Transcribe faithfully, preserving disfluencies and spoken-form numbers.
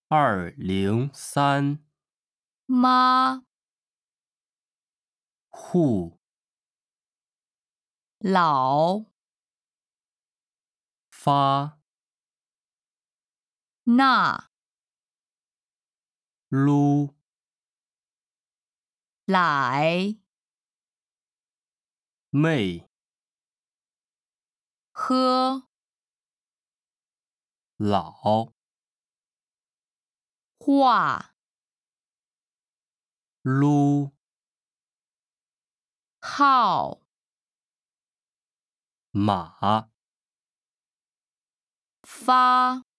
二零三妈、 户、 老、 发、 那、 撸、 来、 妹、 喝、 老、 画、 撸、 号、 马。 发。